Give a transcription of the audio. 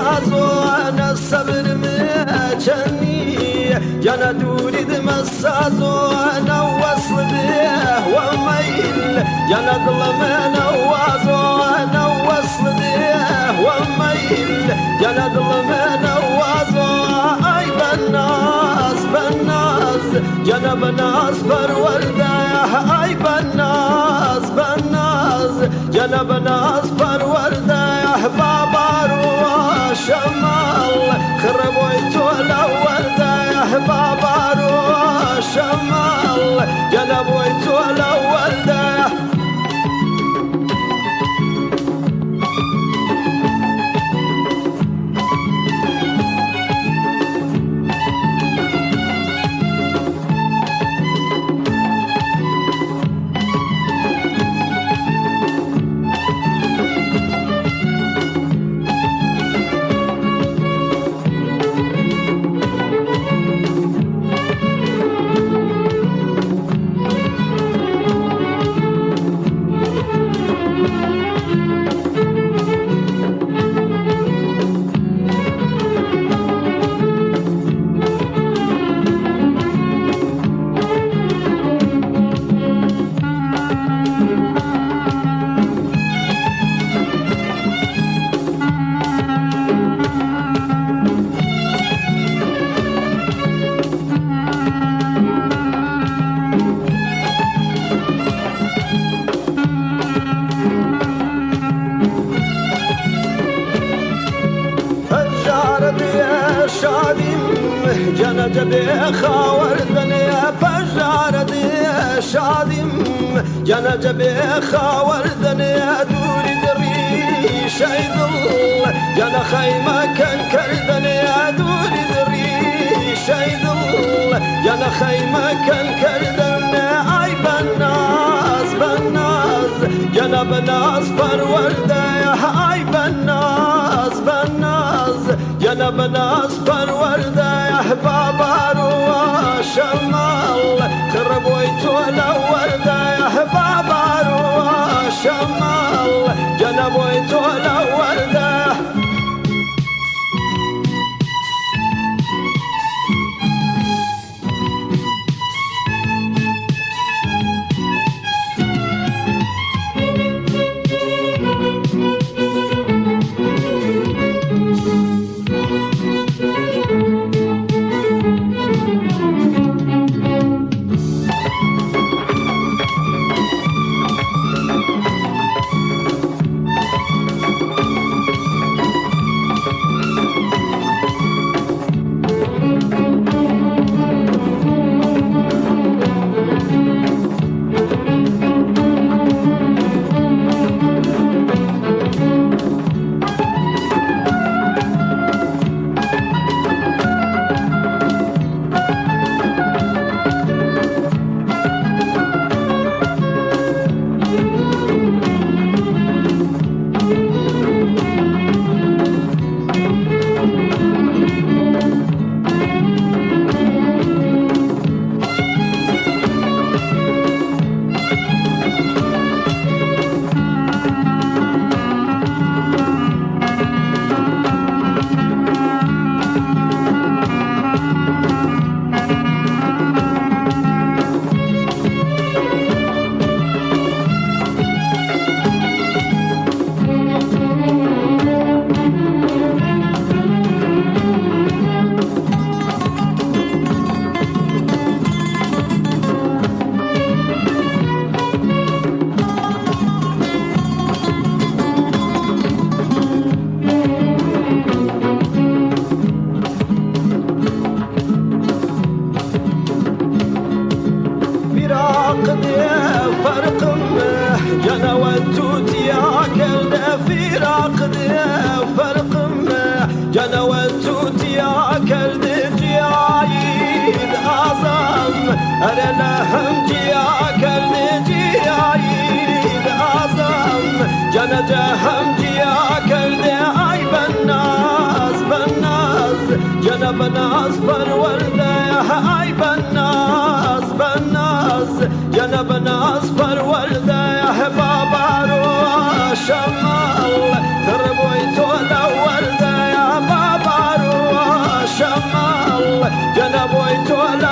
مسازو أنا الصبر مجني جانا تريد مسازو أنا وصل به وميل جانا ظلم نوازو أنا وصل به وميل جانا ظلم نوازو أي بالناس بالناس جانا بناس فرورده أي بالناس بالناس جانا بناس فرورده بابا روح شمال خربويتو الأورده يا بابا روح شمال جلبويتو الأورده جانا جبي خاوردن يا فجار يا شادم جانا جبي خاوردن يا دوري دري شيدل جانا خيمة كان كردن يا دوري دري شيدل جانا خيمة كان كردن اي بالناس بالناس جانا بناس فرورده يا اي بالناس بالناس جانا بناس فرورده يا بابا روح شمال خربويتو الأورده يا بابا روح شمال جنبويتو الأورده جانا والتوت يا كلد فراق فرق جانا والتوت يا كلد جايد أعظم أنا لهم جيا كلد جايد أعظم جانا جهم جيا كلد أي بالناس بالناس جانا بناس فرورده أي بالناس بالناس جانا بناس فرورده يا بابا روح شمال تربويتو الأورده يا تولا